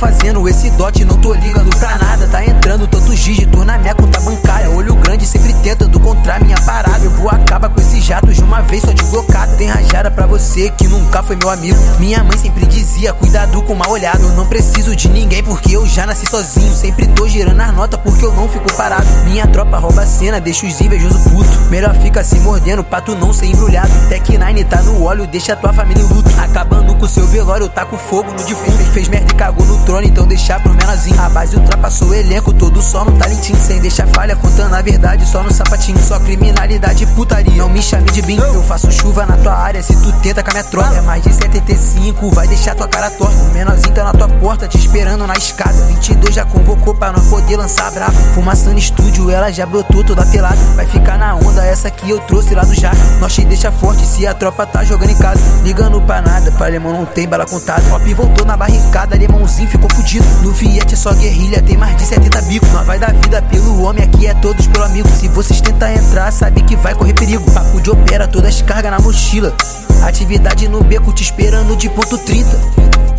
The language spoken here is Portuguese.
fazendo esse dote, não tô ligando pra nada. Tá entrando tantos dígitos na minha conta bancária. Olho grande sempre tentando encontrar minha parada. Eu vou acabar com esses jatos de uma vez só de blocado. Tem rajada pra você que nunca foi meu amigo. Minha mãe sempre dizia, cuidado com o mal olhado. Eu não preciso de ninguém porque eu já nasci sozinho. Sempre tô girando as notas porque eu não fico parado. Minha tropa rouba a cena, deixa os invejosos puto. Melhor fica se mordendo pra tu não ser embrulhado. Tech9 tá no óleo, deixa tua família em luto. Acabando com seu velório, tá com fogo no defunto. Fez merda e cagou no trono, então deixa pro menorzinho. A base ultrapassou o elenco, todo só no talentinho. Sem deixar falha, contando a verdade só no sapatinho. Só criminalidade e putaria, não me chame de bim. Eu faço chuva na tua área, se tu tenta com a minha tropa. É mais de 75, vai deixar tua cara torta. O menorzinho tá na tua porta, te esperando na escada. 22 já convocou pra nós poder lançar brabo. Fumaça no estúdio, ela já brotou toda pelada. Vai ficar na onda, essa que eu trouxe lá do Jaca. Nós te deixa forte se a tropa tá jogando em casa. Ligando pra nada, pra alemão não tem bala contada. Pop voltou na barricada, alemãozinho ficou fudido. No Viet é só guerrilha, tem mais de 70 bico. Nós vai dar vida pelo homem, aqui é todos pelo amigo. Se vocês tentar entrar, sabe que vai correr perigo. Papo de opera, todas as cargas na mochila. Atividade no beco, te esperando de ponto 30.